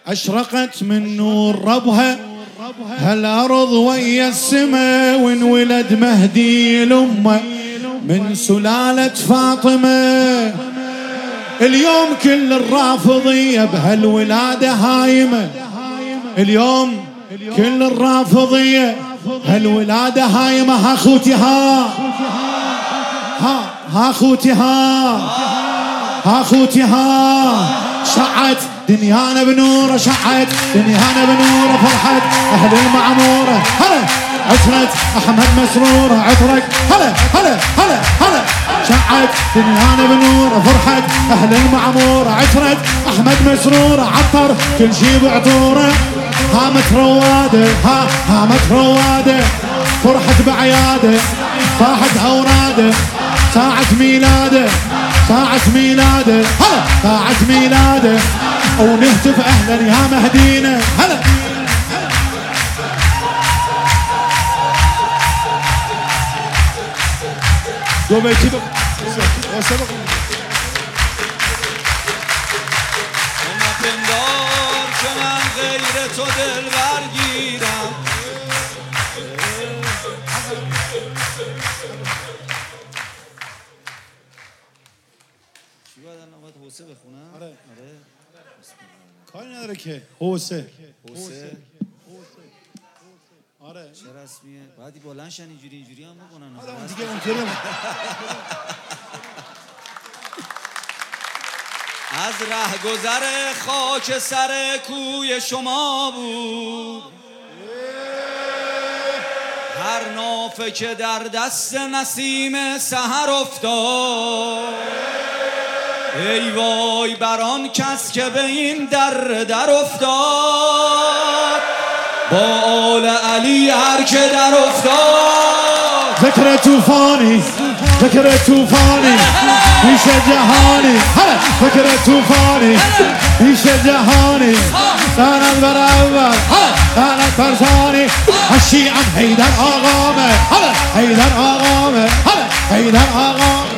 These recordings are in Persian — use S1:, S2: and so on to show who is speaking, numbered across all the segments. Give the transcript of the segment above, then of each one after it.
S1: أشرقت من نور ربها هالأرض ويا السماء، وانولد مهدي الأمة من سلالة فاطمة. اليوم كل الرافضية بهالولادة هايمة، اليوم كل الرافضية هالولادة هايمة. ها اخوتي ها اخوتي ها اخوتي ها. شعت دنيانا بنوره، شعت دنيانا بنوره، فرحت اهل المعموره. هلا عطرت احمد مسروره، عطرك هلا هلا هلا هلا. شعت دنيانا بنوره، فرحت اهل المعموره، عطرت احمد مسروره، عطر كل شي بعطوره. هامت رواده هامت رواده، فرحت بعياده صاحت اوراده. ساعة ميلاده ساعة ميلاده، هلا ساعة ميلاده، ونهتف اهلا يا مهدينا. هلا
S2: پندار که من غیر تو دل برگیرم. چی باید الان باید حوسه بخونم؟
S1: آره کاری نداره که حوسه آره
S2: چه رسمیه؟ بعدی بلندشن اینجوری هم بکنن.
S1: آره دیگه اونطوری
S2: از رهگذر خاک سر کوی شما بود هر نافه که در دست نسیم سحر افتاد. ای وای بر آن کس که به این در افتاد، با آل علی هر که در افتاد.
S1: ذکر توفانی ذکر توفانی پیش جهانی. هلا ذکر توفانی پیش جهانی. لعنت بر اول لعنت بر ثانی. الشیعة حیدر آقامه. هلا حیدر آقامه. هلا حیدر آقامه.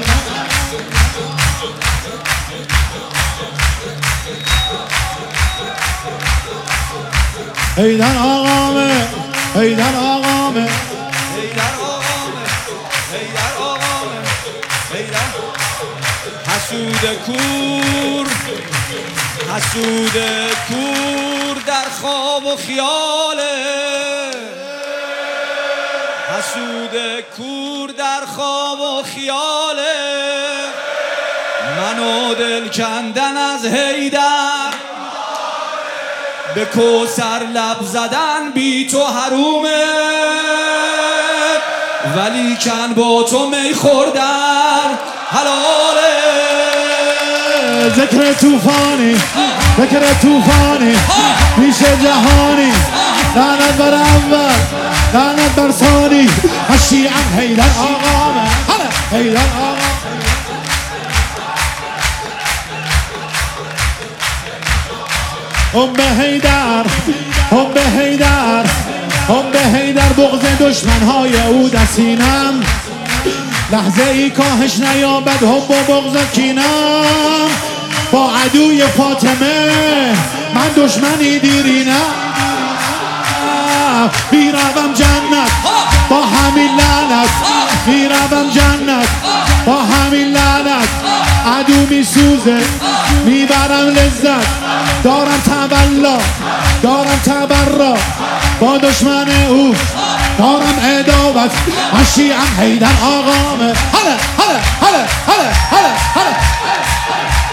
S1: حیدر آقامه. حیدر آقامه.
S2: حیدر آقامه. حیدر آقامه. حیدر حسود کور حسود کور در خواب و خیاله. حسود کور در خواب و خیاله. منو دل کندن از حیدر، به کوثر لب زدن بی تو حرومه. ولی کن با تو می خوردن حلاله.
S1: ذکر توفانی ذکر توفانی پیش جهانی. لعنت بر اول لعنت بر ثانی. الشیعة حیدر آقامه. هلا حیدر آقامه. حیدر حیدر حیدر بغض دشمنهای او در سینم. لحظه ای کاهش نیابد حب و بغض کینم. با عدوی فاطمه من دشمنی دیرینم. میروم جنت با همین لعنت. میروم جنت با همین لعنت. عدو میسوزه میبرم لذت. دارم تبلا دارم تبرا با دشمن او. دارم عداوت. الشیعة حیدر آقامه. هلا هلا هلا هلا هلا هلا.